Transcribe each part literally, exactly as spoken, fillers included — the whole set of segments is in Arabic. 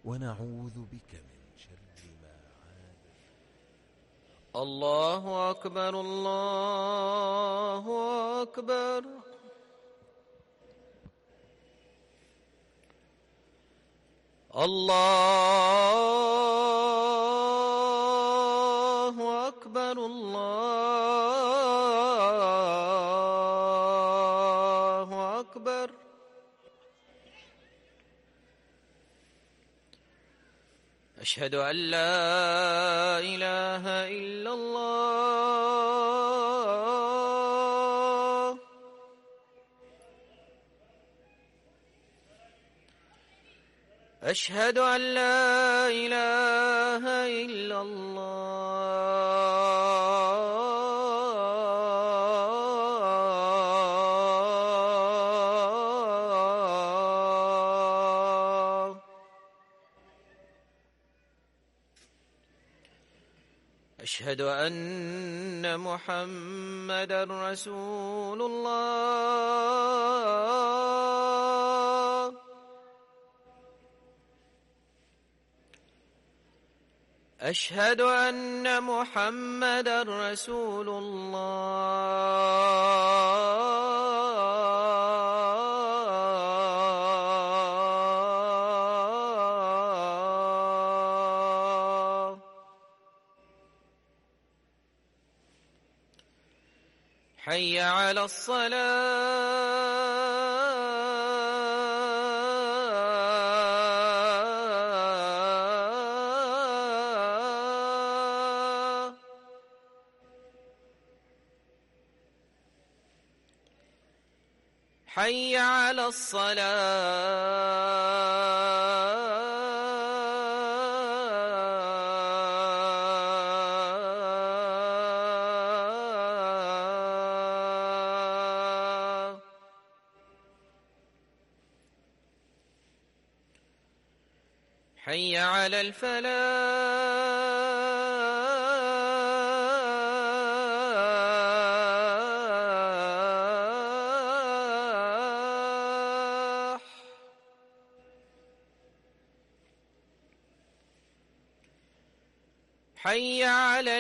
ونعوذ بك من شر ما عاد. الله أكبر الله أكبر. الله أكبر الله أكبر. أشهد أن لا إله إلا الله. أشهد أن لا إله إلا الله. أشهد أن محمدًا رسول الله. أشهد أن محمدًا رسول الله. حي على الصلاة. حي على الصلاة. حي على الفلاح. حي على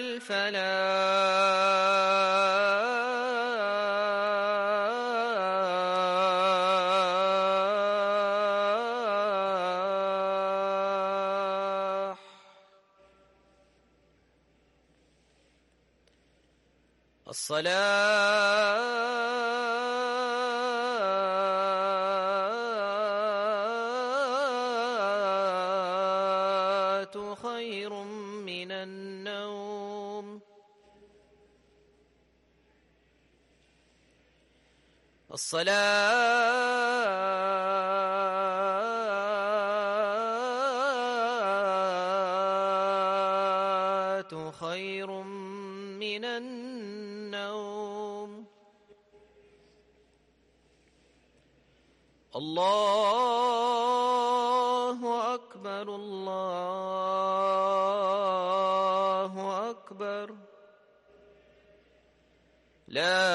الفلاح. الصلاة خير من النوم. الصلاة خير من النوم. الله أكبر الله أكبر. لا